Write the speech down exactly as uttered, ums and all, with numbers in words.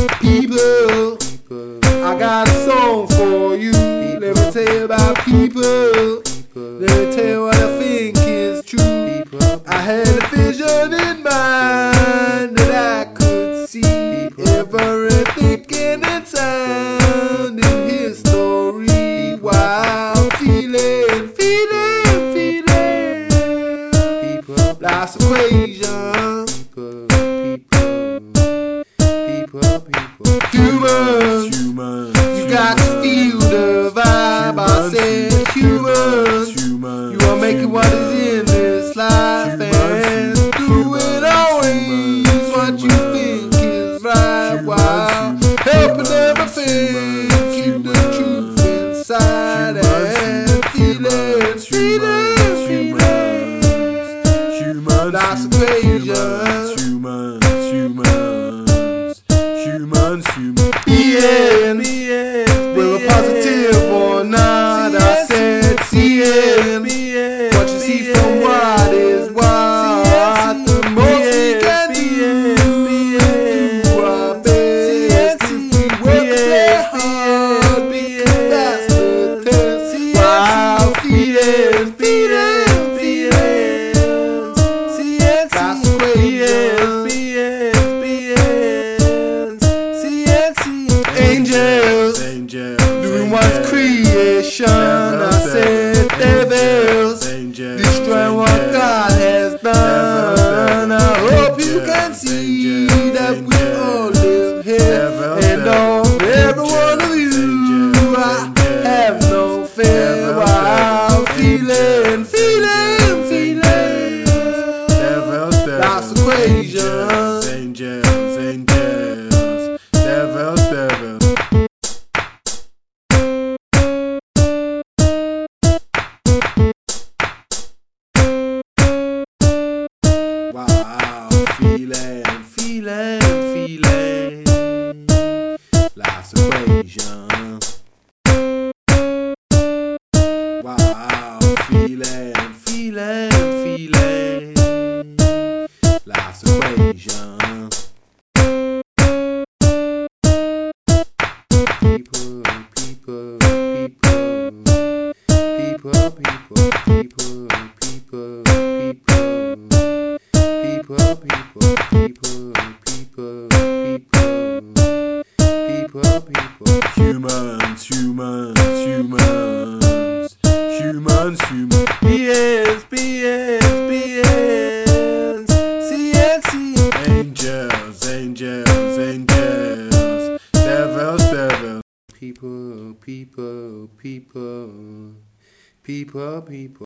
People, I got a song for you. Let me tell you about people. Let me tell you what I think is true. I had a vision in mind that I could see everything and sound in his story. While feeling, feeling, feeling life's equation. Humans, humans, you got to feel the vibe. I said humans, humans, you are making what is in this life and do it always what you think is right. While helping everything keep the truth inside and feeling, feeling, feeling life's equation. Humans, humans, humans, humans, being, we're a positive or not. I said seeing what you see from what is what. The most we can do, do our best. If we work and play hard, we can pass the test. While feeling, feeling, feeling that's equation. Angels, angels, doing what's creation. I said devils, destroying what God has done. I hope you can see that we all live here, and on every one of you I have no fear. While feeling, feeling, feeling life's equation. angels, angels, devils, devils. Wow, feeling, feeling, feeling life's equation. Wow, feeling, feeling, feeling life's equation. People, people, people, people, people, people, people, people, people, people, people, people, people, Humans, humans, humans, humans, humans, beings, beings, beings, C N C, angels, angels, angels, devils, devils. people, people, people, people, people.